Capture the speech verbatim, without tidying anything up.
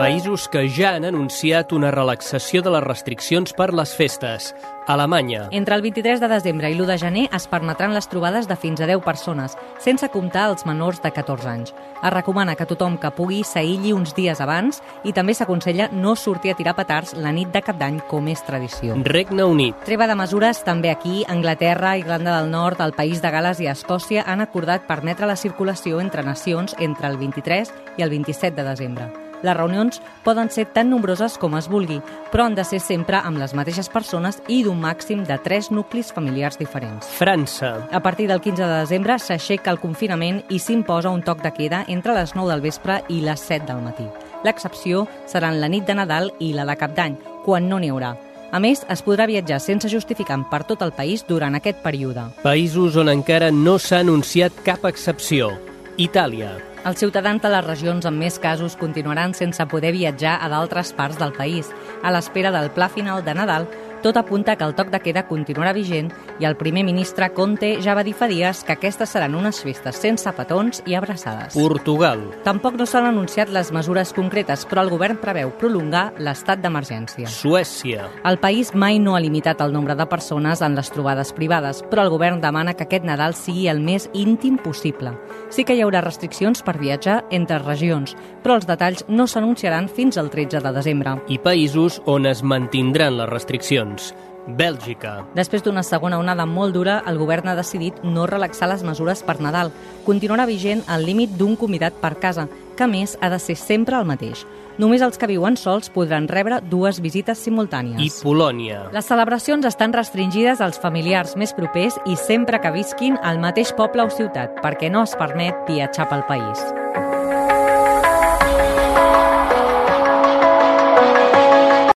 Països que ja han anunciat una relaxació de les restriccions per les festes. Alemanya. Entre el vint-i-tres de desembre i l'u de gener es permetran les trobades de fins a deu persones, sense comptar els menors de catorze anys. Es recomana que tothom que pugui s'aïlli uns dies abans i també s'aconsella no sortir a tirar petards la nit de Cap d'Any, com és tradició. Regne Unit. Treva de mesures també aquí. Anglaterra, Irlanda del Nord, el País de Gales i Escòcia han acordat permetre la circulació entre nacions entre el vint-i-tres i el vint-i-set de desembre. Les reunions poden ser tan nombroses com es vulgui, però han de ser sempre amb les mateixes persones i d'un màxim de tres nuclis familiars diferents. França. A partir del quinze de desembre s'aixeca el confinament i s'imposa un toc de queda entre les nou del vespre i les set del matí. L'excepció seran la nit de Nadal i la de Cap d'Any, quan no n'hi haurà. A més, es podrà viatjar sense justificant per tot el país durant aquest període. Països on encara no s'ha anunciat cap excepció. Itàlia. Els ciutadans de les regions amb més casos continuaran sense poder viatjar a d'altres parts del país. A l'espera del pla final de Nadal, tot apunta que el toc de queda continuarà vigent i el primer ministre Conte ja va dir fa dies que aquestes seran unes festes sense petons i abraçades. Portugal. Tampoc no s'han anunciat les mesures concretes, però el govern preveu prolongar l'estat d'emergència. Suècia. El país mai no ha limitat el nombre de persones en les trobades privades, però el govern demana que aquest Nadal sigui el més íntim possible. Sí que hi haurà restriccions per viatjar entre regions, però els detalls no s'anunciaran fins al tretze de desembre. I països on es mantindran les restriccions. Bèlgica. Després d'una segona onada molt dura, el govern ha decidit no relaxar les mesures per Nadal. Continuarà vigent el límit d'un convidat per casa, que a més ha de ser sempre el mateix. Només els que viuen sols podran rebre dues visites simultànies. I Polònia. Les celebracions estan restringides als familiars més propers i sempre que visquin al mateix poble o ciutat, perquè no es permet viatjar pel país.